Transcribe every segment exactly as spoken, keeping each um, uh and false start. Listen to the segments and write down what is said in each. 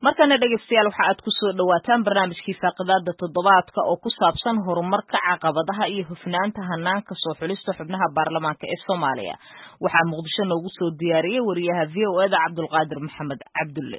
markana dhageystayaal waxa aad ku soo dhawaataan barnaamijkii faaqidaada toddobaadka oo ku saabsan horumarka caqabadaha iyo hufnaanta hanaanka soo xulista xubnaha baarlamaanka ee Soomaaliya waxa Muqdisho noogu soo diyaariyay wariyaha V O A da Cabdulqaadir Maxamed Cabdulle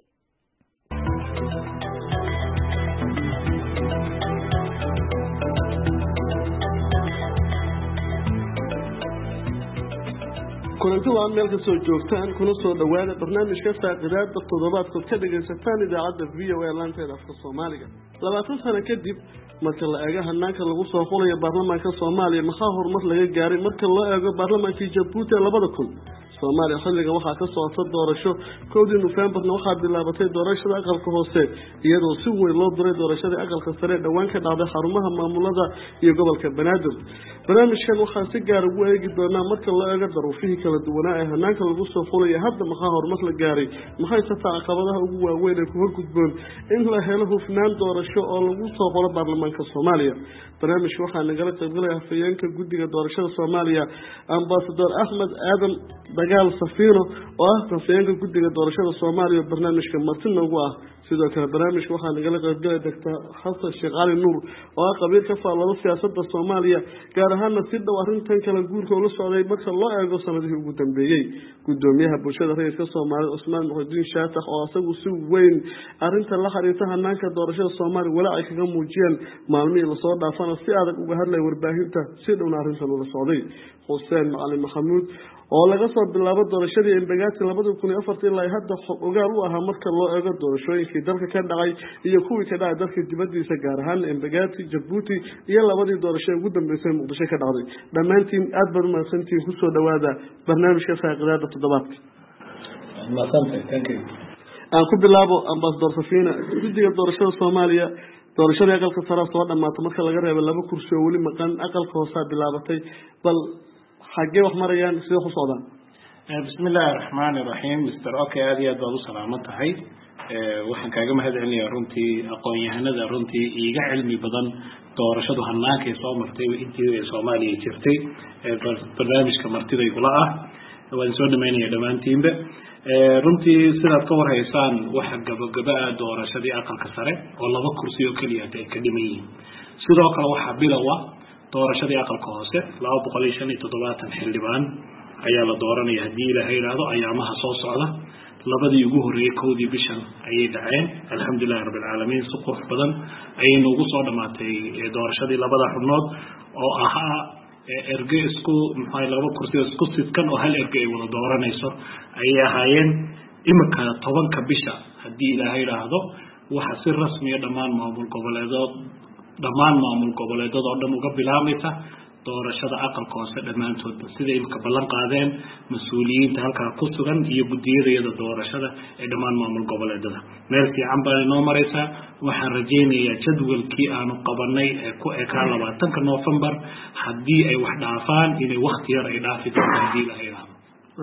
kulanti waa meel ka soo joogtaan kuna soo dhawaada barnaamijka faaqidaada toddobaadka ka dhageysataan idaacadda V O A laanteeda afka Soomaaliga labaatan sano kadib marka la eego hanaanka lagu soo xulayo baarlamaanka Soomaaliya maxaa horumar laga gaaray marka loo eego baarlamaanka Djibouti labada kun Soomaaliya xilliga waxa ka socota doorasho koodii November waxa bilaabatay doorashada aqalka hoose iyadoo si weyn loo diray doorashada aqalka sare dhawaan ka dhacday xarumaha maamulada iyo gobolka Banaadir barnaamijkan waxa si gaar ah u eegi doonaa marka loo eego daruufihii kala duwanaa ee hanaanka lagu soo xulayo hadda maxaa horumar la gaaray maxay tahay caqabadaha ugu waaweyn ee ku horgudboon in la helo hufnaan doorasho oo lagu soo xulo baarlamaanka Soomaaliya barnaamijka waxa nagala qaybgalaya afayeenka guddiga doorashada Soomaaliya Ambassador Ahmed Aadan dagaal Safiro oo ah afayeenka guddiga doorashada Soomaaliya barnaamijka martin ugu ah sidoo kale barnaamijka waxa nagala qaybgalaya Doctor Xasan Sheekh Ali Nuur oo ah qabiir ka faallada siyaasadda Soomaaliya gaar ahaan si dhow arrintan kala guurka oo la socday marka loo eego sanadihii ugu dambeeyay gudoomiyaha bulshada rayidka Soomaaliya Usmaan Muxudiin Shaatax oo asagu si weyn arrinta la xiriirta hanaanka doorashada Soomaaliya walaac kaga muujiyeen maalmihii la soo dhaafana si adag uga hadlay warbaahinta si dhowna arrintan ula socday Xuseen Macalin Maxamuud oo laga soo bilaabo doorashadii Embagaati laba kun iyo afar ilaa hadda ogaal u ahaa marka loo eego doorashooyinkii dalka ka dhacay iyo kuwii ka dhacay dalka dibadiisa gaar ahaan Embagaati Djibouti iyo labadii doorasho ugu dambeysay Muqdisho ka dhacday dhamaantiin aad baan u mahadsantihiin ku soo dhawaada barnaamijka faaqidaada toddobaadka aan ku bilaabo Ambassador Safina guddiga doorashada Soomaaliya doorashada aqalka sare soo dhamaatay marka laga reebo laba kursi oo wali maqan aqalka hoose bilaabatay bal xagee wax marayaan sida ku socdaan bismillaahir rahmaanir rahiim mister okay aad iyo aad baad u salaamatahay waxaan kaaga mahadcelinayaa runtii aqoon-yahanada runtii iiga cilmi badan doorashadu hanaanka ee soo martay intii Soomaaliya jirtay barnaamijka martida igula ah waan soo dhameynaya dhamaantiinba runtii sidaad ka warhaysaan waxa gabagaba doorashadii aqalka sare oo laba kursi oo kaliya ay ka dhiman yihiin sidoo kale waxa bilawa doorashadii aqalka hoose laba boqol iyo shan iyo toddobaatan xildhibaan ayaa la dooranaya hadii Ilaahay raado ayaamaha soo socda labadii ugu horeeyay koodii bishan ayay dhaceen alxamdulillaah rabbil caalamiin si qurux badan ayay noogu soo dhamaatay doorashadii labada xubnood oo ahaa erge isku maxay laba kursi isku sidkan oo hal erge ay wada dooranayso ayay ahaayeen imika tobanka bisha hadii Ilaahay raado waxa si rasmi ah dhamaan maamul goboleedood dhamaan maamul goboleedada oo dhan uga bilaabaysa doorashada aqalka hoose dhamaantood sida imka ballan qaadeen mas'uuliyiinta halka ku sugan iyo gudiyada doorashada ee dhamaan maamul goboleedada meel fiican baa inoo maraysa waxaan rajaynayaa jadwalkii aanu qabanay ee ku ekaa labaatanka November hadii ay wax dhaafaan inay waqti yar ay dhaafi doonto hadii la yiraahdo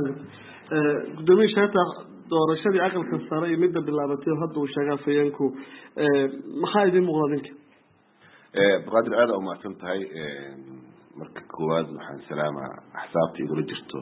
ee gudoomiyaha Shaatax doorashadii aqalka sare iyo midda bilaabatay hadda uu sheegay afayeenku ee maxaa idin muuqdinka بقدر هذا أو ما فهمت هاي مركز كواد وحن سلامة حسابتي يقول جرتو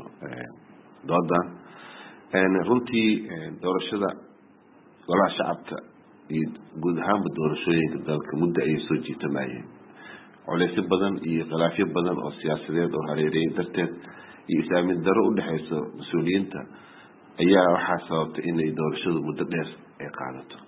ضدا أن رنتي دور الشدة ولا شعبك يقول هم بدور شوية قدامك مدة أي سوجي تماية على سب بدن يغلافي بدن أو سياسيين أو هريرين درتين يسامي الدرو اللي حيث مسؤولين تا أيها وحاسبت إن دور الشدة مدة ناس قاعدته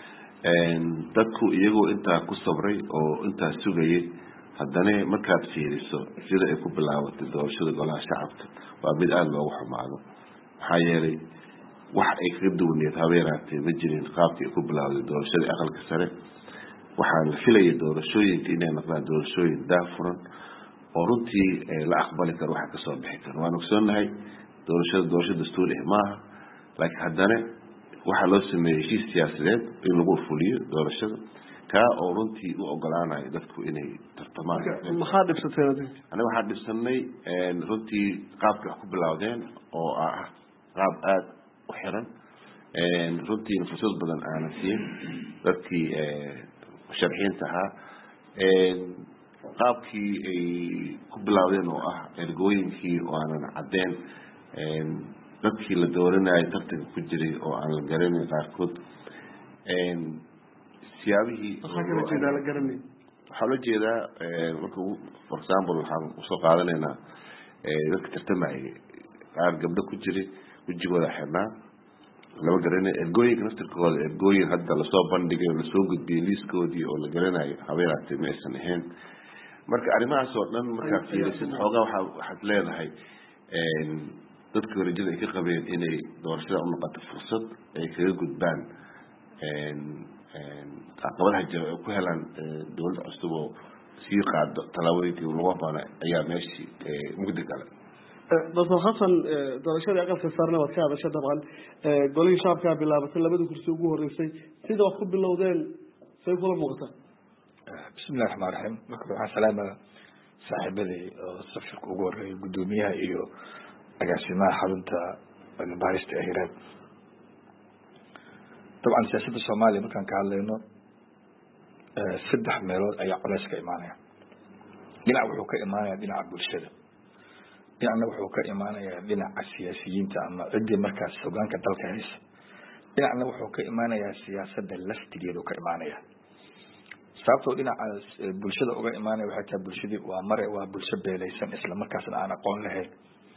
dadku iyagu inta ku sabray oo inta sugayay haddana markaad fiiriso sida ay ku bilaabatay doorashada golaha shacabka waa mid aad loogu xumaado maxaa yeelay wax ay ka duwaneed habeeraatay ma jirin qaabkii ay ku bilaabatay doorashada aqalka sare waxaa la filayay doorashooyinka inay noqdaan doorashooyin daafuran oo runtii la aqbali karo waxa ka soo bixi karo waan ogsoonahay doorashada doorasho dastuuri ah maaha laakiin haddana waxa loo sameeyay heshiis siyaasadeed in lagu fuliyo doorashada ka oo runtii u ogolaanayo dadku inay tartamaan maxaa dhibsatay ana waxa dhibsanay in runtii qaabka ku bilowdeen oo ah qaab aad u xiran in runtii fursad badan aan siin dadkii sharxiinta ahaa in qaabkii ay ku bilowdeen oo ah ergooyinkii oo aanan cadeen in dadkii la dooranayay tartanka ku jiray oo aan la garanay qaarkood siyaabihii waxaa loo jeedaa marka for example waxaan usoo qaadanaynaa dadka tartamayay qaar gabdho ku jiray wejigooda xirnaa lama garanay ergooyinka naftirkooda ergooyin hadda lasoo bandhigay oo lasoo gudbiyey liiskoodii oo la garanayo habeeraatay ma aysan ahayn marka arrimahaas oo dhan markaa fiirisid xoogaa waxa waxaad leedahay dadka rajada ay ka qabeen inay doorashada u noqoto fursad ay kaga gudbaan caqabadaha jira ay ku helaan dowladda cusub oo sii qaado tallaabooyinkii lagu habboona ayaa meeshii mugdi gala doctor xasan doorashadii aqalka saarna waad ka hadashay dabcan golihii shacabkaa bilaabatay labadii kursi ugu horreysay sida wax ku bilowdeen say kula muuqataa bismillahi raxmaan raxiim marka waxaan salaamaya saaxiibadii oo safirka ugu horreeyay guddoomiyaha iyo agaasimaha xarunta baarista ee hiraad dabcan siyaasadda soomaaliya markaan ka hadlayno saddex meelood ayaa culays ka imaanaya dhinac wuxuu ka imaanayaa dhinaca bulshada dhinacna wuxuu ka imaanayaa dhinaca siyaasiyiinta ama ciddii markaas hogaanka dalka haysa dhinacna wuxuu ka imaanayaa siyaasadda laftigeedu ka imaanaya sababtoo dhinacaas bulshada uga imaanaya waxay tahay bulshadii waa mare waa bulsho beelaysan isla markaasna aan aqoon lahayn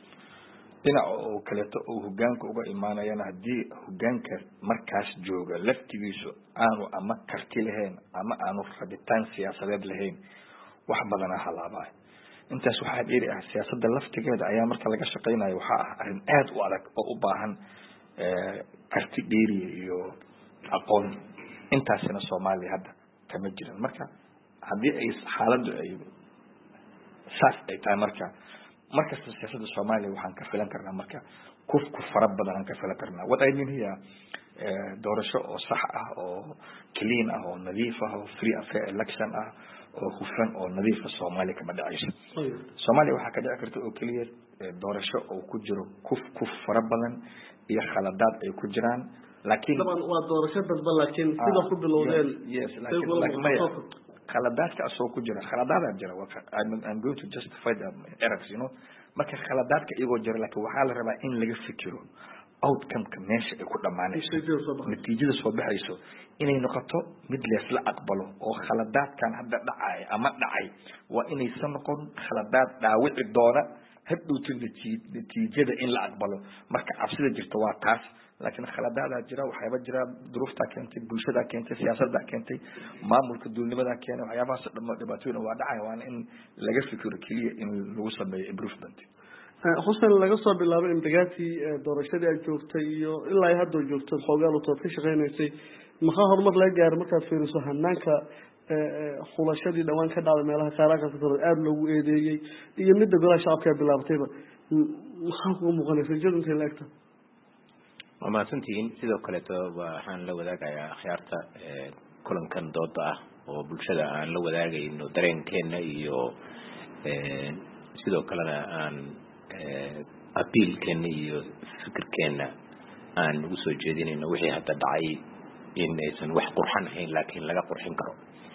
dhinaca oo kaleeto oo hogaanka uga imaanayana haddii hogaanka markaas jooga laftigiisu aanu ama karti lahayn ama aanu rabitaan siyaasadeed lahayn wax badana halaabaa intaas waxaa dheeri ah siyaasadda laftigeeda ayaa marka laga shaqaynayo waxaa ah arrin aad u adag oo u baahan karti dheeriya iyo aqoon intaasina soomaaliya hadda kama jiran marka haddii ay xaaladdu ay saas ay tahay marka markasta siyaasadda soomaaliya waxaan ka filan karnaa marka kuf ku fara badan aan ka filan karnaa what I mean here doorasho oo sax ah oo clean ah oo nadiif ah oo free and fair election ah oo hufan oo nadiif ah Soomaaliya kama dhacayso Soomaaliya waxa ka dhici karta oo kaliya doorasho oo ku jiro kuf kuf fara badan iyo khaladaad ay ku jiraan laakiin taban waa doorasho dadba laakiin sida ku bilowdeen yes laakiin khaladaadka asoo ku jira khaladaad jira I'm going to justify the errors you know marka khaladaadka iyagoo jira laakiin waxa la rabaa in laga fikiro outcome-ka meesha ay ku dhamaanayso natiijada soo baxayso inay noqoto mid leesla aqbalo oo khaladaadkan hadda dhacay ama dhacay waa inaysan noqon khaladaad dhaawici doona hadhowta natiijada in la aqbalo marka cabsida jirta waa taas laakiin khaladaada jira waxyaaba jira duruufta keentay bulshada keentay siyaasadda keentay maamulka dowladnimada keenay waxyaabahaas dhammaan dhibaatooyin waa dhacay waana in laga fikiro kaliya in lagu sameeyo improvement xuseen laga soo bilaabo imbagaati doorashadii ay joogtay iyo ilaa hadda joogto xoogaa loo ka shaqeynaysay maxaa horumar laga gaaray markaad fiiriso hanaanka xulashadii dhawaan ka dhacday meelaha qaaraka aad loogu eedeeyay iyo midda golaha shacabka bilaabatayba maxaa ku muuqanaysa jadunka leegta waa mahadsantihiin sidoo kaleeto waxaan la wadaagayaa akhyaarta kulankan dooda ah oo bulshada aan la wadaagayno dareenkeena iyo sidoo kalena aan abiilkeena iyo fikirkeena aan ugu soo jeedinayno wixii hadda dhacay in aysan wax qurxan ahayn laakiin laga qurxin karo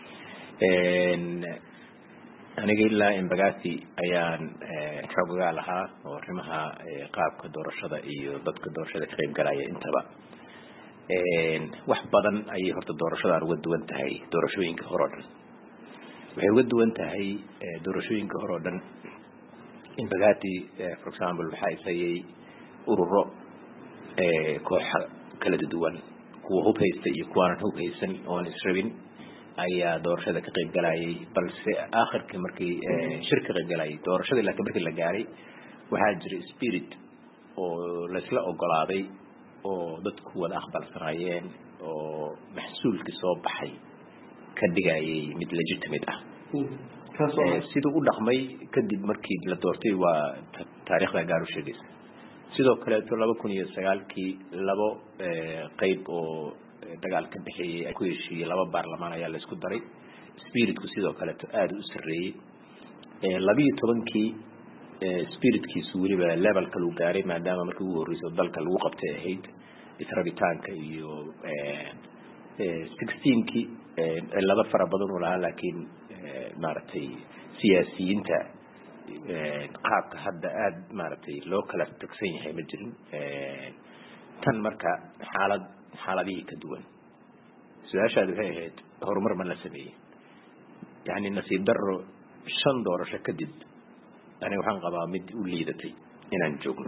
aniga ilaa imbagaasi ayaan xogaa lahaa oo arrimaha qaabka doorashada iyo dadka doorashada ka qayb galaya intaba wax badan ayay horta doorashadan uga duwan tahay doorashooyinka hore oo dhan waxay uga duwan tahay doorashooyinka hore oo dhan imbagaati for example waxaa isayay ururo kooxa kala duwan kuwa hub haysta iyo kuwaanan hub haysan oon israbin ayaa doorashada ka qayb galayay balse aakhirkii markii shirka qayb galayay doorashada laakiin markii la gaaray waxaa jiray spirit oo la isla ogolaaday oo dadku wada aqbalsanayeen oo maxsuulkii soo baxay ka dhigayay mid legitimate ah sidoo u dhaqmay kadib markii la doortay waa taariikhda gaar u sheegaysa sidoo kale laba kun iyo sagaalkii labo qayb oo dagaal ka bixiyay ay ku heshiiyay laba baarlamaan ayaa la isku daray spiritku sidoo kale aad u sareeyay ee laba iyo tobankii spiritkiisu waliba level kale uu gaaray maadaama markii uu horeysay dalka lagu qabtay ahayd israbitaanka iyo ee sixteen-kii laba fara badan oo lahaa laakiin maaragtay siyaasiyiinta qaabka hadda aad maaragtay loo kala tagsan yahay ma jirin tan marka xaalad xaaladihii ka duwan su-aashaadi waxay ahayd horumar ma la sameeyey yani nasiib daro shan doorasho kadib aniga waxaan qabaa mid u liidatay inaan joogno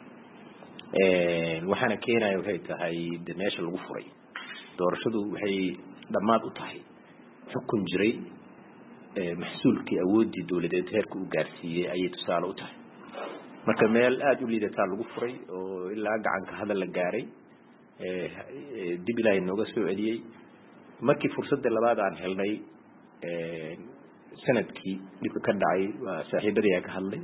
waxaana keenaya waxay tahay de meesha lagu furay doorashadu waxay dhammaad u tahay xukun jiray maxsuulkii awoodii dowladeed heerka uu gaarsiiyey ayay tusaale u tahay marka meel aada u liidataa lagu furay oo ilaa gacanka hadal la gaaray dib ilaahay nooga soo celiyey markii fursadda labaad aan helnay sanadkii dhibka ka dhacay waa saaxiibadii aan ka hadlay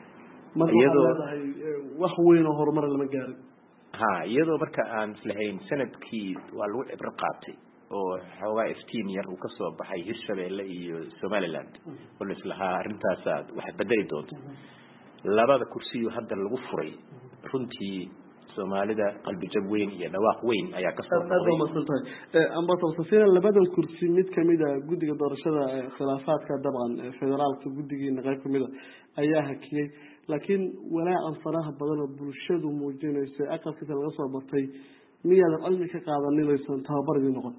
iyadoo wax weyn oo horumar lama gaarin ha iyadoo marka aan islahayn sanadkii waa lagu cibro qaatay oo xoogaa iftiin yar uu ka soo baxay Hirshabeelle iyo Somaliland oo islaha arrintaas wax bedeli doonto labada kursi oo hadda lagu furay runtii Soomaalida qalbi jab weyn iyo dhawaaq weyn ayaa ka soo baxay ee ambassador labada kursi mid kamid ah guddiga doorashada khilaafaadka dabcan federaalka guddigiina qayb kamid ah ayaa hakiyay laakiin walaacan faraha badan oo bulshadu muujinaysa aqalkiisa laga soo bartay miyaad cilmi ka qaadanaysan tababarkii noqon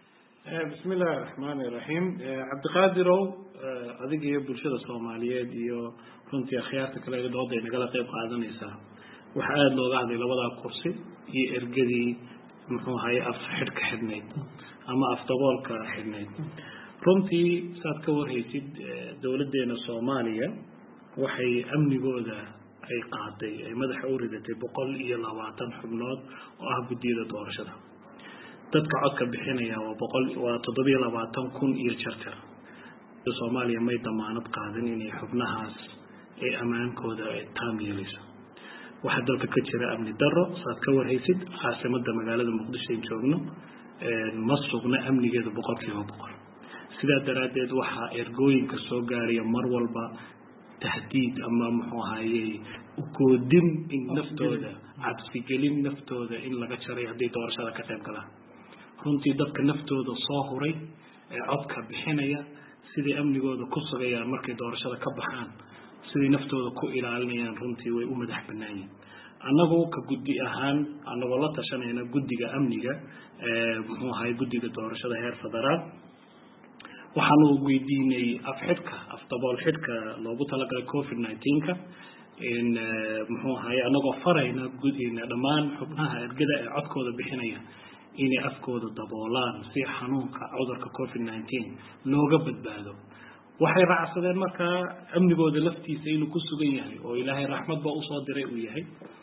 بسم الله الرحمن الرحيم عبد القادر أديك يبرشة الصومالية ديو كنت أخيارتك لا يدعو دي نقل قيب قادم يسا وحاد لو قاعد لوضع كرسي يرقدي محو هاي أف حرك حدنيد أما أفتبال كحدنيد رمتي ساد كور هيسيد دولة دينا الصومالية وحي أمني بودا أي قاعدي أي مدح أوردتي بقول إيا لواتن حبنود وأهب الديدة دورشتها dadka codka bixinaya waa boqol waa toddobiyo labaatan kun iyo jarjar Soomaaliya may damaanad qaadan inay xubnahaas ee amaankooda ay taam yeelayso waxa dalka ka jira amni darro saad ka warhaysid caasimada magaalada Muqdisho ee joogno ee ma sugna amnigeeda boqolkiiba boqol sidaa daraadeed waxa ergooyinka soo gaaraya mar walba tahdiid ama muxuu ahaayay u koodin in naftooda cabsi gelin naftooda in laga jaray hadii doorashada ka qayb galaan runtii dadka naftooda soo huray ee codka bixinaya sidii amnigooda ku sugayaan markay doorashada ka baxaan sidii naftooda ku ilaalinayaan runtii way u madax banaayeen annagu ka guddi ahaan anagoo la tashanayna guddiga amniga ee muxuu ahay guddiga doorashada heer federaal waxaanu weydiinay afxidka afdabool xidka loogu talagalay covid nineteen ka in muxuu ahay anagoo farayna guddiina dhammaan xubnaha ergada ee codkooda bixinaya inay afkooda daboolaan si xanuunka cudurka covid nineteen looga badbaado waxay raacsadeen marka amnigooda laftiisa inuu ku sugan yahay oo ilaahay raxmad baa u soo diray uu yahay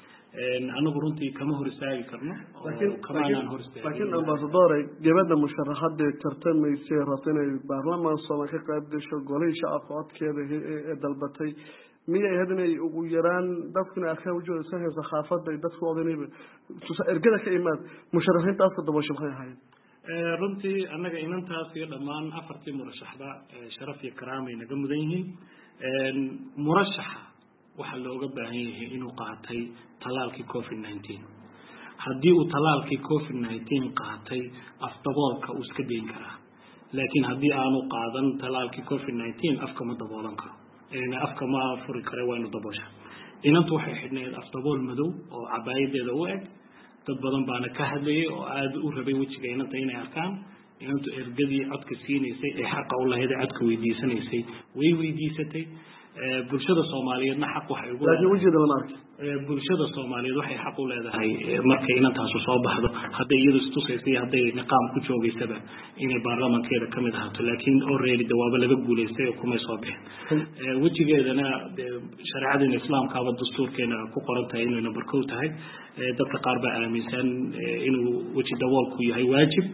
een anagu runtii kama hor istaagi karno laakiin kamaanaan hor istaagi laakiin ambassador gabadha musharaxada tartamaysa ratinay baarlamaan Soomaaliya ka qayb gasho golay shacabka codkeeda ee dalbatay miyay hadnay ugu yaraan dadkuna arkaa wajooda sahay saxaafada dadku odanayba ergada ka imaad musharaxiintaas ka dabasho waxay ahayd ee runtii anaga inantaas iyo dhamaan afartii murashaxda sharaf iyo karaam ay naga mudan yihiin een murashaxa waxa looga baahan yahay inuu qaatay talaalkii covid nineteen haddii uu talaalkii covid nineteen qaatay afdaboolka uu iska deyn karaa laakiin haddii aanu qaadan talaalkii covid nineteen afka ma daboolan karo een afka ma furi karo waa inuu daboosha inantu waxay xidhneed afdabool madow oo cabaayadeeda u eg dad badan baana ka hadlayay oo aad u rabay wajiga inanta inay arkaan inantu ergadii codka siinaysay ee xaqa u lahayd codka weydiisanaysay way weydiisatay bulshada Soomaaliyeedna xaq waxay ugu laakiin wajiga lama arkin bulshada Soomaaliyeed waxay xaq u leedahay markay inantaas soo baxdo haday iyadu istusaysay haday niqaam ku joogaysaba inay baarlamaankeeda kamid ahaato laakiin already dawaaba laga guuleystay oo kuma soo bixin wajigeedana shariicada islaamka ama dastuurkeena ku qoran tahay inuu number two tahay dadka qaar baa aaminsan inuu waji daboolku yahay waajib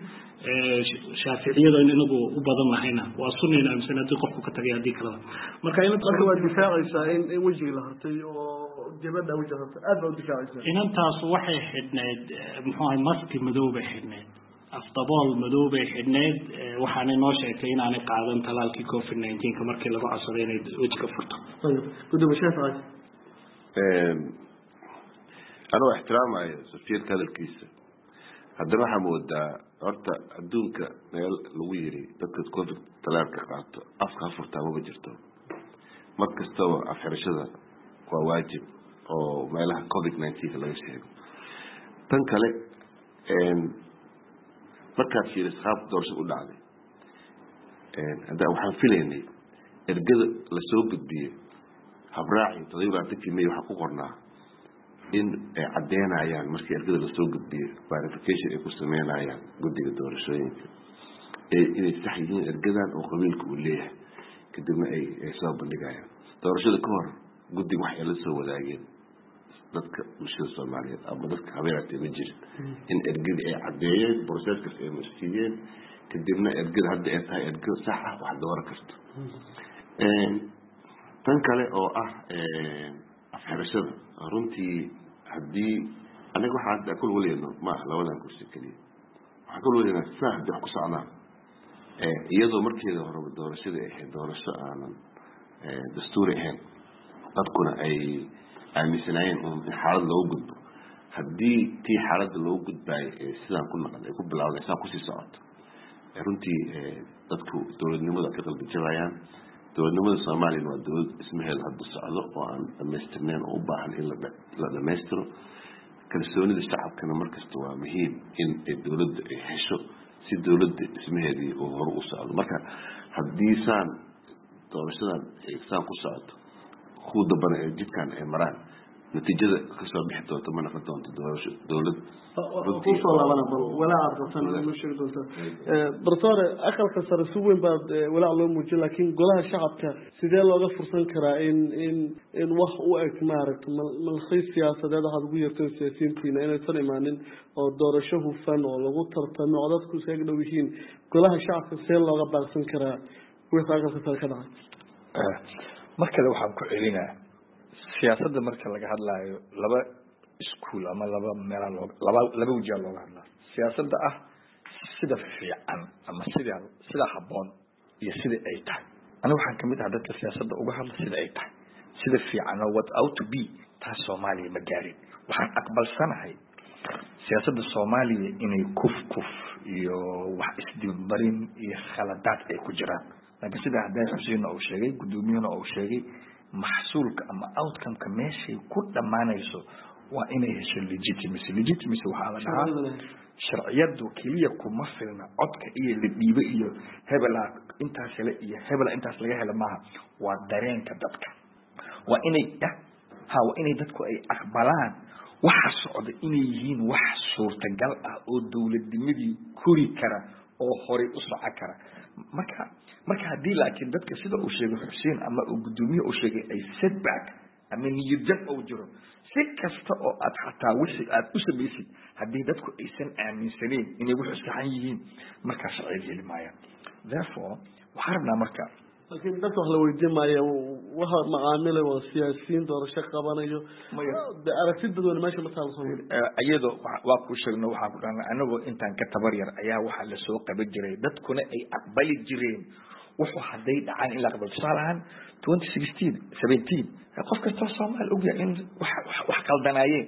shaaficiyada inagu u badan lahayna waa sunnayna aaminsan haddii qofku ka tagay haddii kalaba marka inanta marka waa difaacaysaa in wajiga la hartay oo gabadha wajiga hartay aad baa u difaacaysaa inantaas waxay xidhneed muxuu ahay maski madow bay xidhneed afdabool madow bay xidhneed waxaanay noo sheegtay inaanay qaadan talaalkii covid nineteen ka markii lagu codsaday inay wajiga furto gudoomiye sheekh anoo ixtiraamayo safiirka hadalkiisa haddana waxaa moodaa horta adduunka meel lagu yiri dadka covid talaalka qaato afka furtaa ma jirto mar kastaba afxirashada waa waajib oo meelaha covid nineteen laga sheego tan kale een markaad fiiriso qaab doorasho u dhacday hadda waxaan filaynay ergada la soo gudbiyey habraaci toddoba labaatankii may waxaa ku qornaa in ay caddeynayaan markii ergada lasoo gudbiyey verification ay ku sameynayaan guddiga doorashooyinka inay sax yihiin ergadan oo qabiilka uu leeyahay kadibna ay soo bandhigayaan doorashada ka hor guddiga wax ay la soo wadaageen dadka bulshada soomaaliyeed ama dadka habeeraatee ma jirin in ergadii ay caddeeyeen processkaas ay marsiiyeen kadibna ergada hadda ay tahay ergo sax ah wax dooran karto tan kale oo ah afxirashada runtii haddii anaga waxaa hadda kul waleedno ma ah labadan kursi keliya waxaan kul waleednaa saa haddii wax ku socdaan iyadoo markeeda horeba doorashadii ay ahayd doorasho aanan dastuuri ahayn dadkuna ay aaminsanaayeen un in xaalad loogu gudbo haddii tii xaaladda loogu gudbaayo ee sidaan ku naqan ay ku bilawday saa kusii socoto runtii dadku dowladnimada ka qalbi jabayaan dowladnimada soomaaliyana waa dowlad ismaheeda hadda socdo oo aan dhamaystirnayn oo u baahan in la dhamaystiro kalsoonida shacabkana markasta waa muhiim in dowladda ay hesho si dowladda ismaheedii uu hore u socdo marka haddii saan doorashadan saan ku socoto kuwa dambana ee jidkan ay maraan natiijada kasoo bixi doonto ma noqon doonto doorasho dowlad kusoo laabana bal walaacaad qabtaan ma sheegi doontaa doctor aqalka sare si weyn baad walaac loo muujiyay laakiin golaha shacabka sidee looga fursan karaa in in in wax u eg maaragta malkhiis siyaasadeed waxaad ugu yeerteen siyaasiyiintiina inaysan imaanin oo doorasho hufan oo lagu tartamo codadku isaga dhow yihiin golaha shacabka sidee looga baaqsan karaa wixii aqalka sare ka dhacay markale waxaan ku celinaa siyaasadda marka laga hadlaayo laba iskuul ama laba meelaa loo laba laba wajiha looga hadlaa siyaasadda ah sida fiican ama sida sida habboon iyo sida ay tahay aniga waxaan kamid ah dadka siyaasadda uga hadla sida ay tahay sida fiican oo what out to be taas Soomaaliya ma gaarin waxaan aqbalsanahay siyaasadda Soomaaliya inay kuf kuf iyo wax isdibmarin iyo khaladaad ay ku jiraan laakiin sida hadda Xuseen oo sheegay gudoomiyana oo sheegay maxsuulka ama outcome-ka meeshay ku dhamaanayso waa inay hesho legitimacy legitimacy waxaa la dhahaa sharciyadu kaliya kuma filna codka iyo la dhiibo iyo hebela intaas hele iyo hebela intaas laga helo maaha waa dareenka dadka waa inay ha waa inay dadku ay aqbalaan waxa socda inay yihiin wax suurtagal ah oo dowladnimadii kori kara oo hore u socon kara marka marka hadii laakiin dadka sida uu sheegay Xuseen ama uu gudoomiye uu sheegay ay setback ama niyad oo jiro si kasta oo aad xataa wixii aad u sameeysid hadii dadku aysan aaminsaneen inay wax saxan yihiin marka sharci heli maayaan therefore waxarna marka laakiin dadka wax la weydiin maayo waxa macaamilay oo siyaasiyiin doorasho qabanayo aragtidooda meesha ma taal soo ayado waa ku sheegno waxa ku dhaana anagoo intaan ka tabar yar ayaa waxa la soo qaban jiray dadkuna ay aqbali jireen wuxuu haday dhacaan in la qabto salahan twenty sixteen seventeen qof kasta Soomaali og yahay in wax wax qaldanayeen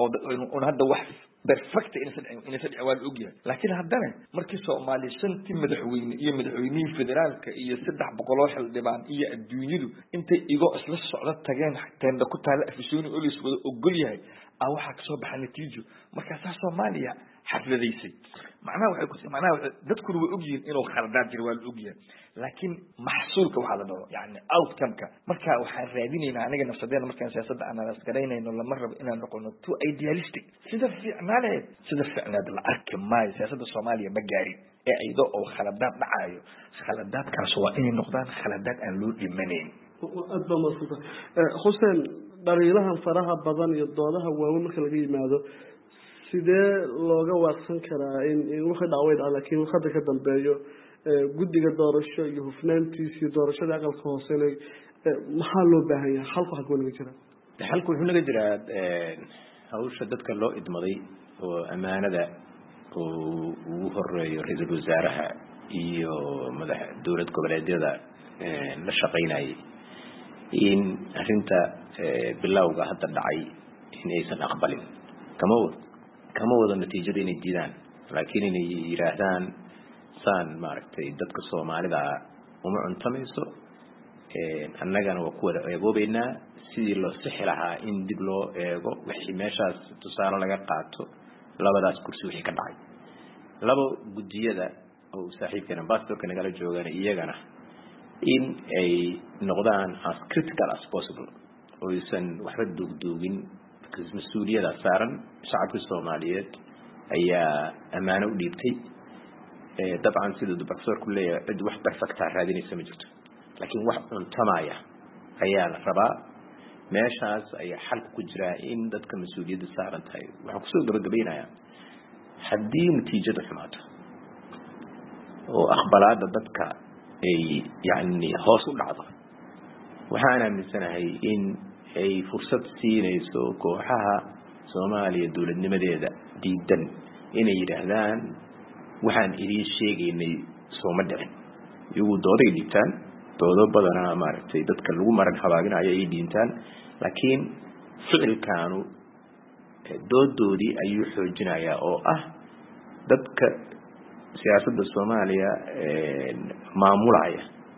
oo hadda wax perfect in saddex awal og yahay laakiin haddana markii Soomaali shantii madaxweyne iyo madaxweynihii federaalka iyo saddex boqol oo xildhibaan iyo adduunyadu intay igo isla socda tageen teenda ku taala afishooni oo isku ogol yahay ah waxa ka soo baxay natiijo markaas Soomaaliya xafladaysay macnaha waxay ku macnaha dadku way og yihiin inuu khaladaad jiro waa og yahay laakiin maxsuulka waxa la dhaho yani outcome-ka marka waxaan raadinaynaa aniga nafsadeena markaan siyaasadda aan asgareynayno lama rabo inaan noqono too idealistic sida fiicnaale sida fiicnaad la arki maayo siyaasadda Soomaaliya ma gaarin ee aydo oo khaladaad dhacayo khaladaadkaas waa inay noqdaan khaladaad aan loo dhimanayn adba masuuqa Xuseen dhaliilahan faraha badan iyo doodaha waaweyn marka laga yimaado sidee looga waaqsan karaa in in waxa dhacay laakiin waxa ka dambeeyo guddiga doorasho iyo hufnaantiisa iyo doorashada aqalka hoose maxaa loo baahan yahay halku xaq wanaag jira halku wuxuu naga jiraa hawsha dadka loo idmaday oo amaanada oo ugu horeeyo ra'iisul wasaaraha iyo madax dowlad goboleedyada la shaqeynayay in arinta bilowga hadda dhacay in aysan aqbalin kama wad kama wada natiijada inay diidaan laakiin inay yiraahdaan saan maaragtay dadka Soomaalida uma cuntamayso ee annagana waa ku wada eegoobeynaa sidii loo sixi lahaa in dib loo eego wixii meeshaas tusaale laga qaato labadaas kursi wixii ka dhacay labo gudiyada oo saaxiibkan ambassadorka nagala joogaan iyagana in ay noqdaan as critical as possible oo aysan waxba duugduugin because mas'uuliyadda saaran shacabka Soomaaliyeed ayaa amaano u dhiibtay ee dabcan sida professorku leeyahay cid wax perfect ah raadinaysa ma jirto laakiin wax untamaya ayaa la rabaa meeshaas ayaa xal ku jira in dadka mas'uuliyadda saaran tahay waxa ku soo gabagabeynaya haddii natiijadu xumaato oo aqbalaada dadka ay yani hoos u dhacdo waxaan aaminsanahay in ay fursad siinayso kooxaha Soomaaliya dawladnimadeeda diidan inay yiraahdaan waxaan idin sheegaynay sooma dhicin iyagu dooday dhigtaan doodo badanaa maaragtay dadka lagu maran habaaginayo ay dhiintaan laakiin ficilkaanu doodoodii ayuu xoojinayaa oo ah dadka siyaasadda Soomaaliya ee maamulaya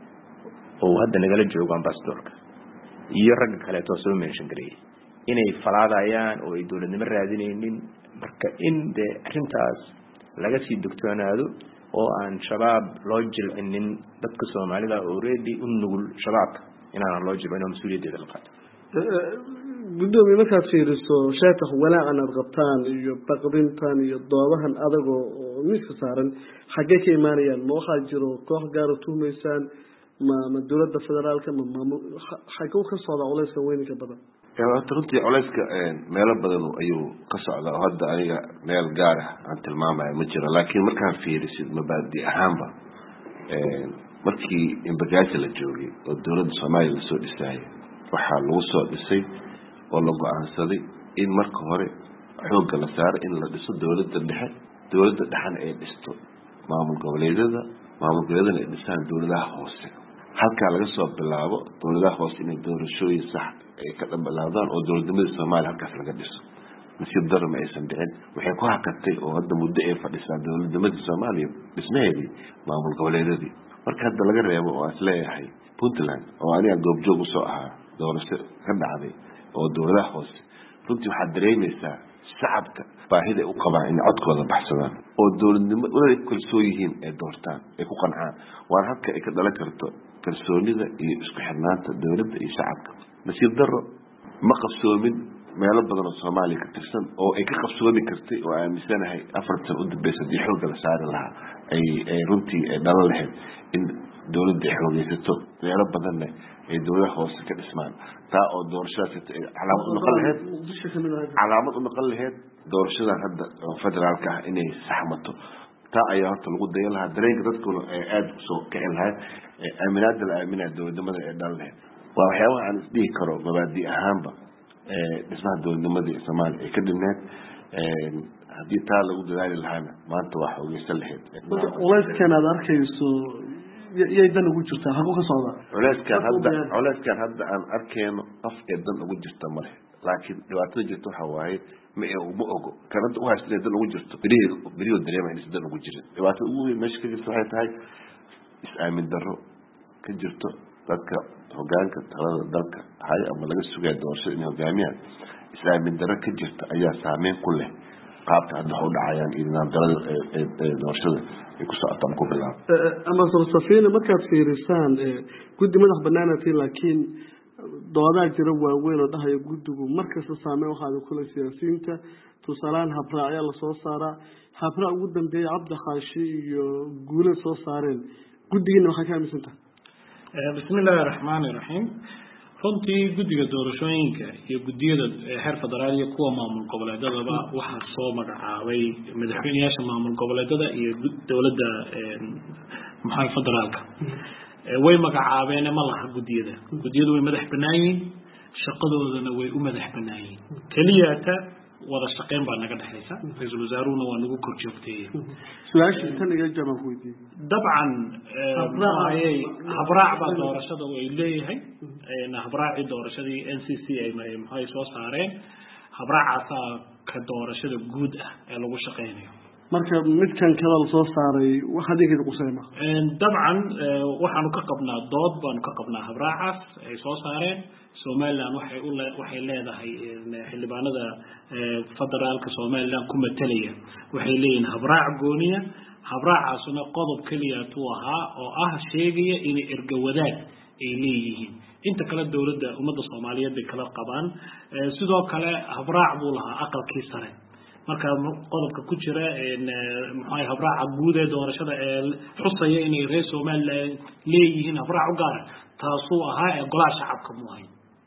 oo hadda nagala joogo ambassadorka iyo rag kale oo soo mention gareeyay inay falaadayaan oo ay dawladnimo raadinaynin marka in de arintaas laga sii dogtoonaado oo aan shabaab loo jilcinin dadka Soomaalida already u nugul shabaabka inaan loo jilcino mas'uuliyadda la qaato gudoomiye markaad fiiriso sheekh walaacan aad qabtaan iyo baqdintan iyo doodahan adag oo miiska saaran xagee ka imaanayaan ma waxaa jiro koox gaar ah tuumaysaan ma ma dawladda federaalka ma maamul xagee ka socda culayska weynka badan ee runtii culayska meelo badan ayuu ka socdaa hadda aniga meel gaar ah aan tilmaamayo ma jiro laakiin markaan fiirisid mabaadi ahaanba ee markii imbagaasi la joogay oo dawladda Soomaaliya soo dhisay waxaa lagu soo dhisay oo la go'aansaday in marka hore xoogga la saaro in la dhiso dawladda dhexe dawladda dhexan ay dhisto maamul goboleedyada maamul goboleedyada ay dhisaan dawladaha hoose halka laga soo bilaabo dawladaha hoose inay doorashooyin sax ay ka dhammaadaan oo dawladnimada Soomaaliya halkaas laga dhiso nasiib darro ma aysan dhicin waxay ku hakatay oo hadda muddo ay fadhisaa dawladnimada Soomaaliya dhismaheedii maamul goboleedyadii marka hadda laga reebo oo isleeyahay Puntland oo aniga goobjoog u soo ahaa doorasho ka dhacday oo dawladaha hoose runtii waxaa dareemaysaa shacabka baahida ay u qabaan in codkooda baxsadaan oo dawladnimo wada kalsoon yihiin ay doortaan ay ku qancaan waa halka ay ka dhalan karto kalsoonida iyo isku xirnaanta dawladda iyo shacabka nasiib darro ma qabsoomin meelo badan oo Soomaaliya ka tirsan oo ay ka qabsoomi kartay oo aaminsanahay afartan u dambeysay di xoogga la saari lahaa ay ay runtii ay dhalan lahayd in dawladda ay xoogaysato meelo badan ay dawladaha hoose ka dhismaan taa oo doorashadaas ay calaamad u noqon lahayd calaamad u noqon lahayd doorashadan hadda oo federaalka ah inay saxmato taa ayaa horta lagu dayan lahaa dareenka dadkuna ay aad u soo kicin lahayd aaminaadda la aaminaya dawladnimada ay dhalan lahayd waa waxyaabaha aan isdhihi karo mabaadi ahaanba dhismaha dawladnimada ee Soomaaliya ay ka dhimneed haddii taa lagu dadaali lahaana maanta waa xoogaysan lahayd culayskan aad arkayso yay dan ugu jirtaa hagu ka socda culayskan hadda culayskan hadda aan arkeyno qof ee dan ugu jirta male laakiin dhibaatada jirta waxa waaye ma ee uma ogo kanada u haystay dan ugu jirto beriyo beriyo dareema in dan ugu jirin dhibaatada ugu weyn meesha ka jirta waxay tahay is-aamin darro ka jirto dadka hoggaanka talada dalka hay ama laga sugay doorashada in hoggaamiyaan is-aamin darro ka jirta ayaa saameyn ku leh qaabka hadda u dhacayaan iyo nidaam darada ee doorashada ay ku socotaan ku bilaab ama safina markaad fiirisaan guddi madax banaanati laakiin doodaa jira waaweyn oo dhahayo guddigu markasta saameyn waxaad kula siyaasiyiinta tusaalaan habraac la soo saaraa habraac ugu dambeeyay Cabdi Khaashi iyo guule soo saareen guddigina waxa ka aaminsan tahay bismillaahir rahmaanir rahiim runtii guddiga doorashooyinka iyo guddiyada heer federaal iyo kuwa maamul goboleedyada waxa soo magacaabay madaxweynayaasha maamul goboleedyada iyo dawladda maxay federaalka way magacaabeen ma laha guddiyada guddiyadu way madax banaayeen shaqadoodana way u madax banaayeen kaliya ta wada shaqeyn baa naga dhaxaysa ra'iisul wasaaruhuna waa nagu kor joogtay su'aasha tan iga jawaab weydiin dabcan habraac habraac baa doorashada way leeyahay ee habraaci doorashadii N C C ay maxay soo saareen habraacaasa ka doorashada guud ah ee lagu shaqeynayo marka midkan kala soo saaray waxa dhigay qusayma een dabcan waxaanu ka qabnaa dood baanu ka qabnaa habraacaas ay soo saareen Soomaaliland waxay u waxay leedahay xildhibaanada federaalka Soomaaliland ku matalaya waxay leeyihiin habraac gooniya habraacaasuna qodob kaliya tuu ahaa oo ah sheegaya in erga wadaag ay leeyihiin inta kala dawladda ummadda Soomaaliyeed bay kala qabaan sidoo kale habraac buu lahaa aqalkii sare marka qodobka ku jira in maxay habraaca guud ee doorashada ee xusaya in ay reer Soomaaliland leeyihiin habraac u gaar taasoo ahaa ee golaha shacabka muuhay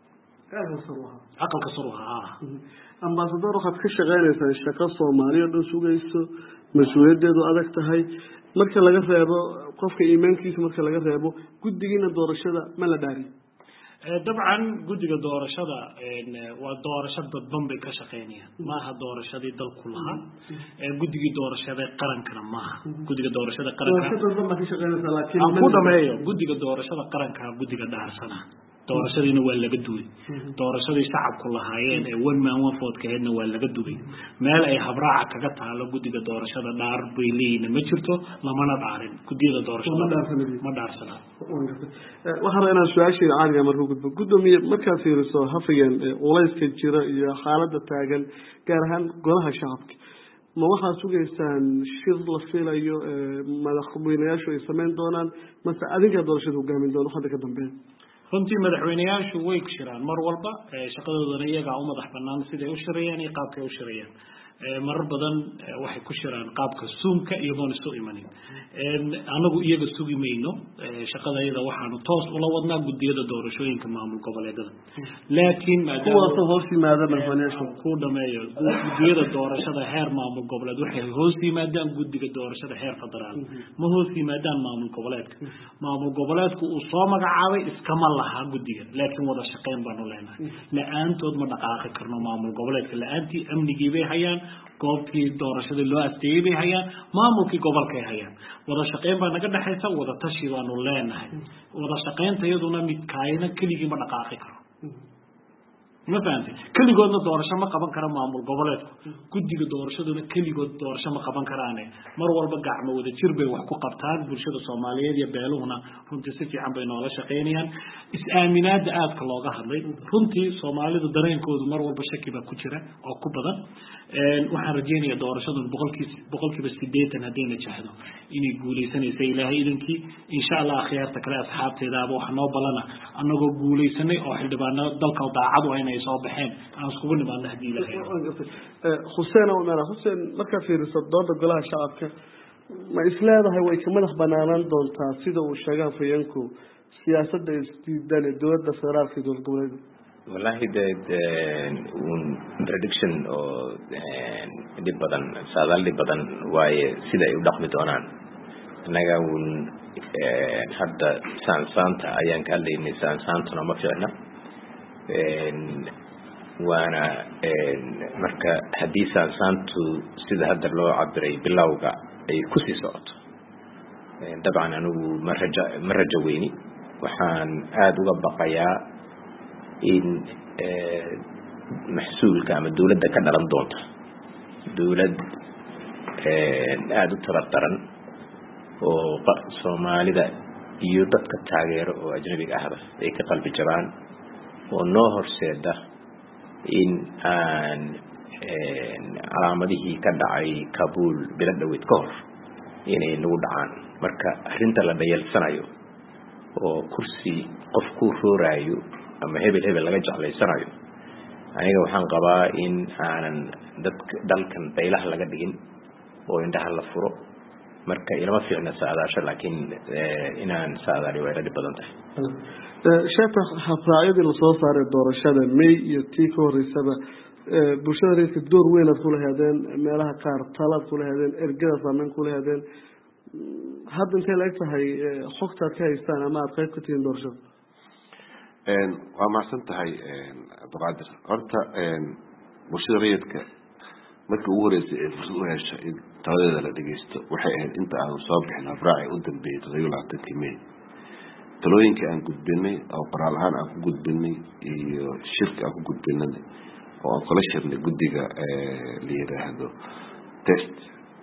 aqalka saruha ambassador waxaad ka shaqeynaysaa shaqo Soomaaliyeed oo sugayso mas'uuliyadeedu adag tahay marka laga reebo qofka iimaankiisa marka laga reebo guddigiina doorashada ma la dhaari dabcan guddiga doorashada waa doorashada dadban bay ka shaqeynayaan maaha doorashadii dalku lahaa guddiga doorashada qarankana maaha guddiga doorashada qaranka dadban ka shaqeynaysaa laakiin aan ku dhameeyo guddiga doorashada qaranka guddiga dhaarsana doorashadiina waa laga duway doorashadii shacabku lahaayeen ee one man one vote kaheedna waa laga duway meel ay habraaca kaga taalo guddiga doorashada dhaar bay leeyihiin ma jirto lamana dhaarin guddiyada doorashada ma dhaarsana waxaan rabaa inaan su-aashii caadiga markuu gudbo guddoomiye markaad fiiriso hafigeen culayska jira iyo xaaladda taagan gaar ahaan golaha shacabka ma waxaad sugaysaan shir la filayo madaxweynayaashu ay samayn doonaan mase adinkaa doorashada hogaamin doona hadda ka dambeeya runtii madaxweynayaashu way shiraan mar walba shaqadoodana iyaga u madax banaan siday u shirayaan iyo qaabkay u shirayaan marar badan waxay ku shiraan qaabka suumka iyagoon isu imanin anagu iyaga sugi mayno shaqadayada waxaanu toos ula wadnaa guddiyada doorashooyinka maamul goboleedada laakiin kuwaasoo hoos yimaada madaxweynayaashu ku dhameeyo guddiyada doorashada heer maamul goboleed waxay hoos yimaadaan guddiga doorashada heer federaal ma hoos yimaadaan maamul goboleedka maamul goboleedku uu soo magacaabay iskama laha guddiga laakiin wada shaqeyn baanu leenahay la-aantood ma dhaqaaqi karno maamul goboleedka la-aantii amnigii bay hayaan goobtii doorashada loo asteeyay bay hayaan maamulkii gobolkay hayaan wada shaqeyn baa naga dhaxaysa wada tashi baanu leenahay wada shaqeynta iyaduna mid kaayna keligii ma dhaqaaqi karo ma fahamtay keligoodna doorasho ma qaban kara maamul goboleedku guddiga doorashaduna keligood doorasho ma qaban karaane mar walba gacmo wada jir bay wax ku qabtaan bulshada Soomaaliyeed iyo beeluhuna runtii si fiican bay noola shaqeynayaan is-aaminaada aadka looga hadlay runtii Soomaalidu dareenkoodu mar walba shaki baa ku jira oo ku badan waxaan rajeynayaa doorashadu boqolkiiba boqolkiiba sideetan haddii la jahdo inay guuleysanayso ilaahay idinkii insha Allah akhyaarta kale asxaabteedaaba wax noo balana anagoo guuleysanay oo xildhibaano dalka daacad u inay soo baxeen aan isku nimaadna hadii ilaahay Hussein oo mara Hussein marka fiiriso dooda golaha shacabka ma isleedahay way ka madax banaanaan doontaa sida uu sheegay Fayanku siyaasadda isdiidan ee dowladda federaalka iyo dowlad goboleedka wallahi de un prediction oo dib badan saadaal dib badan waaye sida ay u dhaqmi doonaan anaga un hadda saansaanta ayaan ka hadlaynay saansaantuna ma fiicna waana marka haddii saansaantu sida hadda loo cabiray bilowga ay ku sii socoto dabcan anigu ma raja ma rajo weyni waxaan aada uga baqayaa in maxsuulka ama dawladda ka dhalan doonta dawlad aada u tabardaran oo Soomaalida iyo dadka taageero oo ajnabiga ahba ay ka qalbi jabaan oo noo horseeda in aan calaamadihii ka dhacay Kabul bila dhaweyd ka hor inay nagu dhacaan marka arrinta la dhayalsanayo oo kursi qof ku rooraayo ama hebel hebel laga jeclaysanayo aniga waxaan qabaa in aanan dadka dalkan baylaha laga dhigin oo indhaha la furo marka ilama fiicna saadaasho laakiin inaan saadaali way dhib badan tahay sheekha habraayadii la soo saaray doorashada May iyo tii ka horeysaba bulshada reerka door weyn ku lahaadeen meelaha qaar talad ku lahaadeen ergada saameyn ku lahaadeen hadda intee la tahay xogta ka haystaan ama aad qayb ka tihiin doorashada een waa maasan tahay Abdulqaadir horta een bulshada reerka markii ugu horeysay ee fursad u heshay in talada la dhageysto waxay ahayd inta aan soo bixin habraaci u dambeeyay toddoba labaatan May talooyinka aan gudbinay oo qoraal ahaan aan ku gudbinay iyo shirka aan ku gudbinay oo aan kala shirnay guddiga ee la yiraahdo test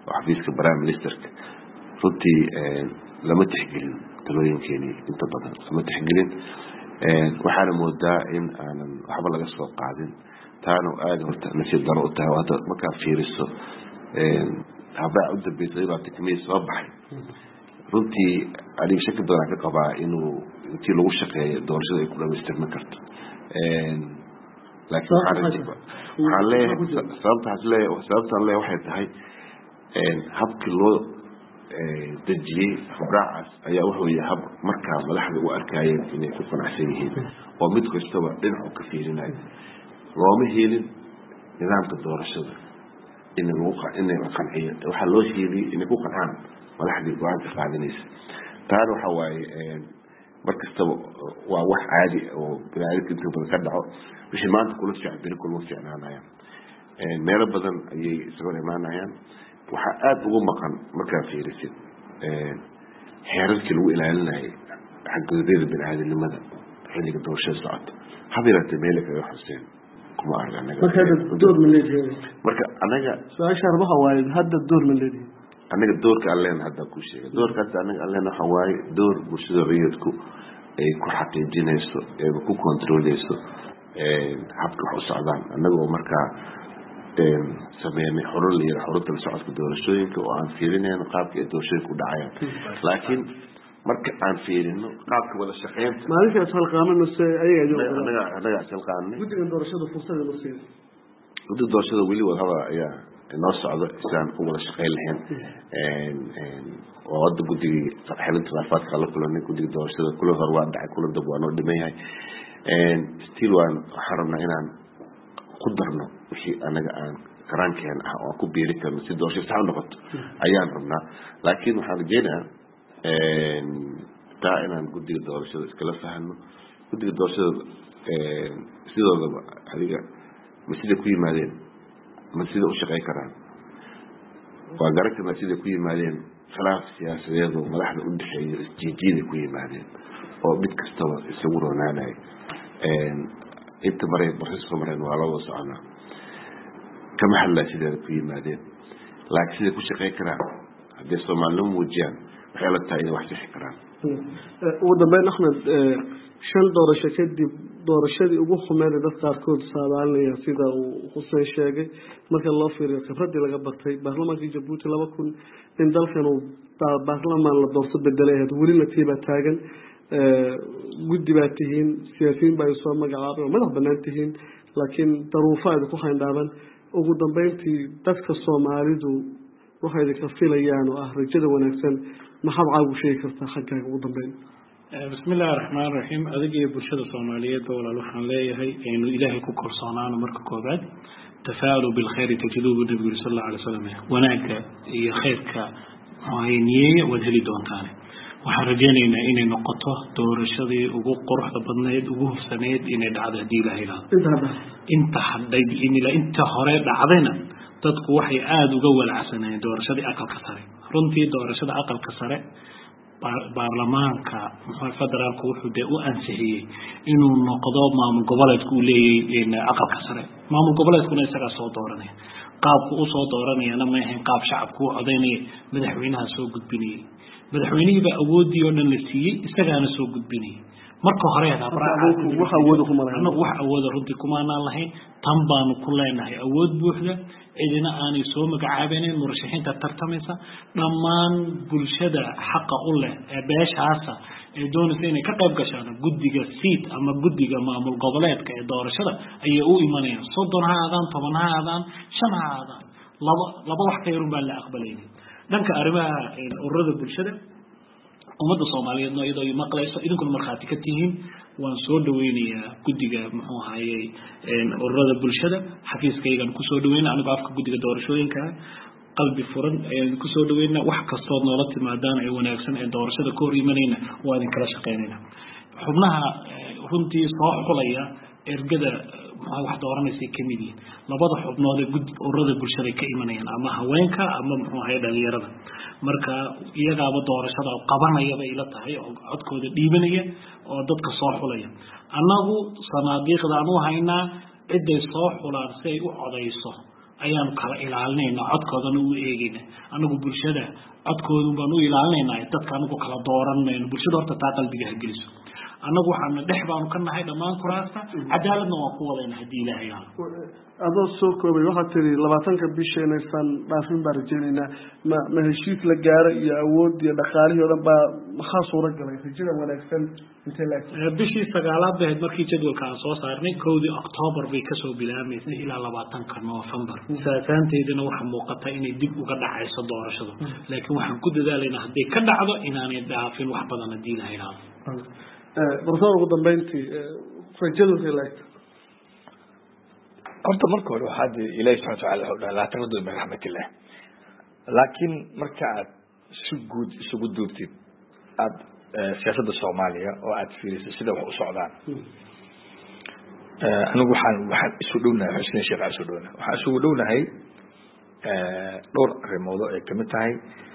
xafiiska prime ministerka runtii lama tixgelin talooyinkeeni inta badan lama tixgelin waxaana moodaa in aanan waxba laga soo qaadin taana aad horta nasiib daro u tahay hadda markaa fiiriso habaa u dambeysay baa tikmiis soo baxay runtii aniga shaki badan ka qabaa inuu intii lagu shaqeeyo doorashada ay ku dhamaystirmi karto laakiin waxaan leeyahay sababtaas leeyahay sababtaan leeyahay waxay tahay habkii loo dejiyey habraacaas ayaa wuxuu yahay hab markaa madaxda u arkayeen inay ku qanacsan yihiin oo mid kastaba dhinacu ka fiirinayo looma helin nidaamka doorashada in lagu inay qanciyo waxaa loo sheegay inay ku qancaan madaxdii go-aanka qaadanaysa taana waxa waaye markastaba waa wax caadi oo binaadamka inta badan ka dhaco wixii maanta kula fiican beri kulma fiicnaanayaan meelo badan ayay isagoo imaanayaan waxaa aada ugu maqan markaa fiirisid xeerarkii lagu ilaalinayay xadgudubyada biniaadanimada xilliga doorashada socota habiraatee meele kaga xuseen kuma arag anaga marka door ma leedahay marka anaga su-aasha arbaha waaye hadda door ma leedahay anaga doorka alleen hadda ku sheegay doorka hadda anaga alleen waxa waaye door bulshada rayidku ay ku xaqiijinayso ee ku controleyso habka wax u socdaan anaga oo markaa sameeyay xorun la yiraahdo xorunta la socodka doorashooyinka oo aan fiirinayno qaabka ay doorashooyinku u dhacayaan laakiin marka aan fiirino qaabka wada shaqeynta maalinkaas halqaamano se ayaga anaga anaga halqaamnay guddiga doorashada fursada la siiyay guddiga doorashada weli wada haba ayaa inoo socdo isaan u wada shaqeyn lahayn oo hadda guddigii xelinta khilaafaadka la kulanay guddiga doorashada kula hor waa dhacay kula dab waa noo dhiman yahay still waan waxaan rabnaa inaan ku darno wixii anaga aan karaankeen ah oo ku biiri karno si doorasho sax u noqoto ayaan rabnaa laakiin waxaan rajeynayaa taa inaan guddiga doorashada iskala fahno guddiga doorashada sidoodaba adiga ma sida ku yimaadeen ma sida u shaqey karaan waa garan karnaa sida ku yimaadeen khilaaf siyaasadeed oo madaxda u dhexeeya isjiijiida ku yimaadeen oo mid kastaba isagu roonaanaya inta mareen barsiska mareen waa loo soconaa kama hadlaa sideeda ku yimaadeen laakiin sida ku shaqey karaan haddii soomaalnimo muujiyaan waxay la tahay inay wax sixi karaan ugu dambeyn axmed shan doorasho kadib doorashadii ugu xumeed dad qaarkood saadaalinaya sida uu xuseen sheegay marka loo fiiriyo khibradii laga bartay baarlamaankii jabuuti laba kun in dalkan uu baarlamaan la doorso bedelay ahayd welina tiibaa taagan guddi baa tihiin siyaasiyiin baa soo magacaabay oo madax banaan tihiin laakiin daruufo ayda ku hayndhaaban ugu dambeyntii dadka soomaalidu waxay idinka filayaan oo ah rajada wanaagsan maxaad caagu sheegi kartaa xaggaaga ugu dambeyn بسم الله الرحمن الرحيم أذكي برشة الصومالية دولة الوحن ليه إنه إلهي كل صنعنا مركب كوباد تفاعلوا بالخير تجدوه بالنبي صلى الله عليه وسلم وناك هي خيرك عينيه وجهلي دون ثاني وحرجاني إن إني نقطة دور الشذي وجو قرح بدنيد وجو سنيد إن دعاء دي له إلى أنت حديد إن لا أنت هريد عضنا تدق وحي آد وجو العسنة دور الشذي أقل كسرة رنتي دور الشذي أقل كسرة baarlamaanka federaalku wuxuu dee u ansixiyey inuu noqdo maamul goboleedku uu leeyahay aqalka sare maamul goboleedkuna isagaa soo dooranaya qaabku u soo dooranayana ma ahayn qaab shacabku u codaynaya madaxweynaha soo gudbinayay madaxweynihii baa awoodii oo dhan la siiyey isagaana soo gudbinayay marka hore wax awood kuma lahayn anagu wax awood runtii kuma aanan lahayn tan baanu ku leenahay awood buuxda cidina aanay soo magacaabeyneen murashaxiinta tartamaysa dhammaan bulshada xaqa u leh ee beeshaasa ee doonaysa inay ka qayb gashaan guddiga siid ama guddiga maamul goboleedka ee doorashada ayay u imanayaan soddon ha aadaan toban ha aadaan shan ha aadaan laba laba wax ka yarun baan la aqbalaynin dhanka arrimaha ururada bulshada ummadda Soomaaliyeed oo iyadoo maqlayso idinkuna marxaati ka tihiin waan soo dhaweynayaa guddiga muxuu ahaayay ururada bulshada xafiiskaygan ku soo dhaweynaa aniga afka guddiga doorashooyinka qalbi furan ayaan ku soo dhaweynaa wax kasta oo noola timaadaan ay wanaagsan ee doorashada ka hor imanayna waa idin kala shaqeynaynaa xubnaha runtii soo xulaya ergada wax dooranaysa kamid yihiin labada xubnood ee ururada bulshada ka imanayaan ama haweenka ama muxuu ahaayay dhalinyarada marka iyagaaba doorashada qabanaya bay ila tahay oo codkooda dhiibanaya oo dadka soo xulaya annagu sanaadiiqda aanu haynaa ciday soo xulaan si ay u codayso ayaanu kala ilaalinayna codkoodana u eegayna anagu bulshada codkoodu baan u ilaalinayna dadka anagu kala dooranayno bulshada horta taa qalbiga ha geliso anagu waxaana dhex baanu ka nahay dhammaan kuraasta cadaaladna waan ku wadayna haddii ilaahay yaalo adoo soo koobay waxaad tiri labaatanka bisha inaysan dhaafin baan rajaynaynaa ma ma heshiis la gaaro iyo awood iyo dhaqaalihii oo dhan baa maxaa suura galay rajada wanaagsan intee laagtay bishii sagaalaad bay ahayd markii jadwalka aan soo saarnay kowdii oktoobar bay kasoo bilaamaysay ilaa labaatanka noofembar saasaanteedana waxaa muuqata inay dib uga dhacayso doorashadu laakiin waxaan ku dadaalaynaa hadday ka dhacdo inaanay dhaafin wax badan haddii ilahay yaalo barsoor ugu dambeyntii rajadu intee laagtay horta marka hore waxaa de ilahi subxana watacala wuxuu dhaha laa taqnadu min raxmatillah laakiin marka aad si guud isugu duubtid aada siyaasadda soomaaliya oo aada fiirisid sida wax u socdaan anigu waxaan waxaan isu dhownahay xuseen sheekh aan isu dhownahay waxaan isugu dhownahay dhowr arrimoodo ay kamid tahay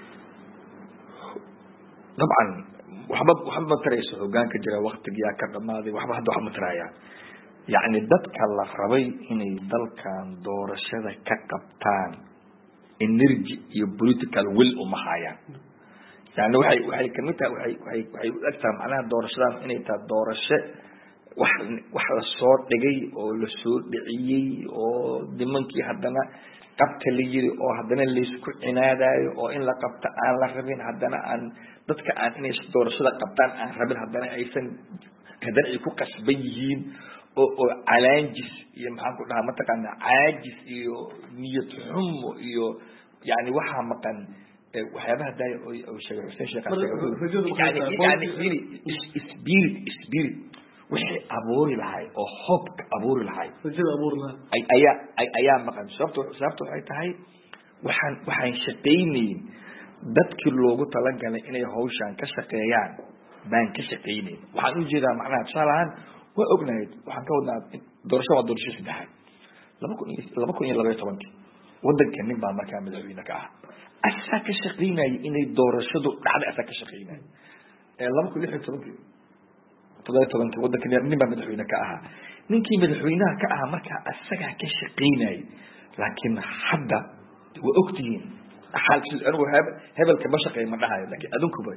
dabcan waxba waxba ma tarayso hogaanka jira waktigiyaa ka dhamaaday waxba hadda wax ma tarayaan yacni dadka la rabay inay dalkan doorashada ka qabtaan energy iyo political will uma hayaan yani waxay waxay kamid tahay waxay waxay waxay u egtahay macnaha doorashadan inay tahay doorasho wax wax la soo dhigay oo la soo dhiciyey oo nimankii haddana qabta la yiri oo haddana laysku cinaadayo oo in la qabta aan la rabin haddana aan dadka aan inay doorashada qabtaan aan rabin haddana aysan haddana ay ku qasban yihiin oo oo calaanjis iyo maxaan ku dhahaa mataqaana caajis iyo niyad xumo iyo yani waxaa maqan waxyaabaha daay oo sheegay xuseen sheekh yani yani spirit spirit wixii abuuri lahay oo hoobka abuuri lahay rajada abuuri lahay ayaa ayaa maqan sababto sababto waxay tahay waxaan waxaan shaqaynayn dadkii loogu talagalay inay hawshaan ka shaqeeyaan baan ka shaqaynayn waxaan u jeedaa macnaha tusaale ahaan waa ognahay waxaan ka wadnaa doorasho waa doorasho saddexaad laba kun iyo laba kun iyo laba iyo tobankii waddanka nin baa markaa madaxweyne ka ah asaa ka shaqaynaya inay doorashadu dhacday asaa ka shaqaynaya laba kun lix iyo tobankii toddoba iyo tobankii waddanka nin baa madaxweyne ka ahaa ninkii madaxweynaha ka ahaa markaa asagaa ka shaqaynayay laakiin hadda waa ogtihiin anigu hebelka ma shaqeey ma dhahayo lakin adunkuba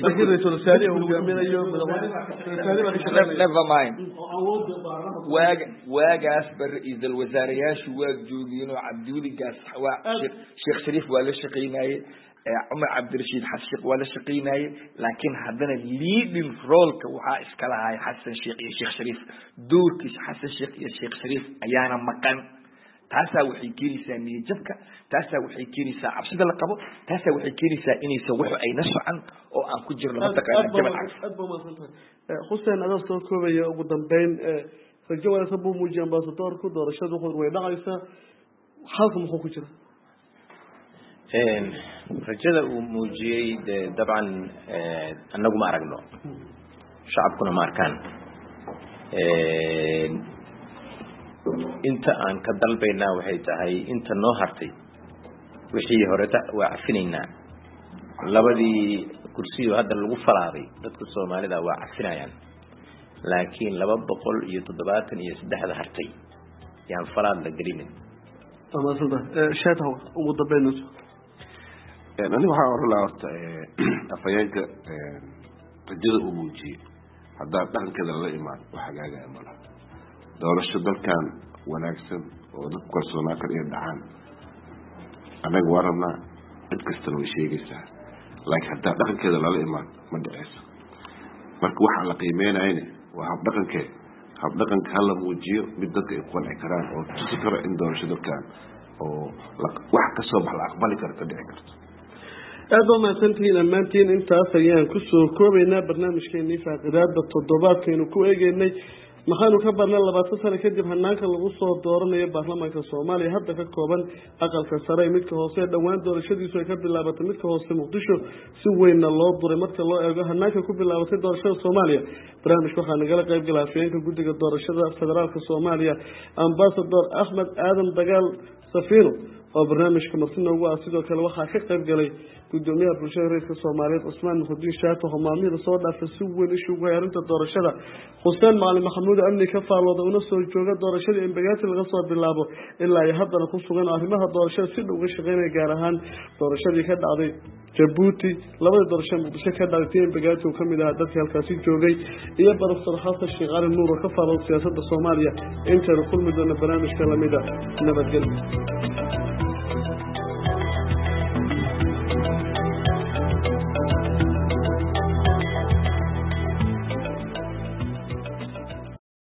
never mind waaga waagaasba ra-iisal wasaarayaashu waa joogiyeen oo cabdiweligaas waa sheekh shariif waa la shaqeynaye cumar cabdirashiid xasan sheekh waa la shaqeynaye laakiin haddana leading roleka waxaa iska lahay xasan sheekh iyo sheekh shariif doorkiisa xasan sheekh iyo sheekh shariif ayaana maqan taasaa waxay keenaysaa niyadjabka taasaa waxay keenaysaa cabsida la qabo taasaa waxay keenaysaa inaysan wax ayna socan oo aan ku jirno mataqaana jabal cagsi aad baa mahadsantahay xuseen adaa soo koobaya ugu dambeyn rajo wanaagsan buu muujiyay ambasadorku doorashadu way dhacaysaa halka muxuu ku jira rajada uu muujiyey de dabcan anagu ma aragno shacabkuna ma arkaan inta aan ka dalbaynaa waxay tahay inta noo hartay wixii horeta waa cafinaynaa labadii kursiyo hadda lagu falaaday dadka soomaalida waa cafinayaan laakiin laba boqol iyo toddobaatan iyo saddexda hartay yaan falaad la gelinin sheetaw ugu dambeynayso aniga waxaan oran lahaa horta afhayeenka rajada uu muujiyey haddaa dhaqankeeda lala imaan wax hagaagaya malaha doorasho dalkan wanaagsan oo dadku kalsoonaa kale inay dhacaan annaga waa rabnaa cid kastana way sheegaysaa laakiin haddaa dhaqankeeda lala imaan ma dhaceyso marka waxaan la qiimeynayne waa habdhaqankee habdhaqanka hala muujiyo mid dadka ay ku qanci karaan oo tusi karo in doorasho dalkan oo wax kasoo bax la aqbali karo ka dhici karto aad baa mahadsantihiin ammaantiin intaas ayaan kusoo koobaynaa barnaamijkeenii faaqidaada toddobaadkaynu ku eegeynay maxaanu ka barnay labaatan sano kadib hanaanka lagu soo dooranayo baarlamaanka soomaaliya hadda ka kooban aqalka sare midka hoose dhowaan doorashadiisu ay ka bilaabatay midka hoose muqdisho si weynna loo duray marka loo eego hanaanka ku bilaabatay doorashada soomaaliya barnaamijka waxaa nagala qayb gala afhayeenka guddiga doorashada federaalka soomaaliya ambasador axmed aadan dagaal safiino oo barnaamijka martina ugu ah sidoo kale waxaa ka qayb galay gudoomiyaha bulshada reerka Soomaaliyeed Usmaan Muxudiin Shaato hogaamiyaha soo dhaafay si weyn ishu ugu yarinta doorashada Xuseen Macalin Maxamuud amni ka faalooda una soo jooga doorashada Embagaasi laga soo bilaabo ilaa ay haddana ku sugan arrimaha doorashada si dhow uga shaqeynaya gaar ahaan doorashadii ka dhacday Djibouti labada doorasho muqdisho ka dhacday Embagaasi oo kamid ah dadka halkaasi joogay iyo Professor Xasan Sheekh Ali Nuur oo ka faalooda siyaasadda Soomaaliya inta kulmi doona barnaamijka lamida nabadgelyo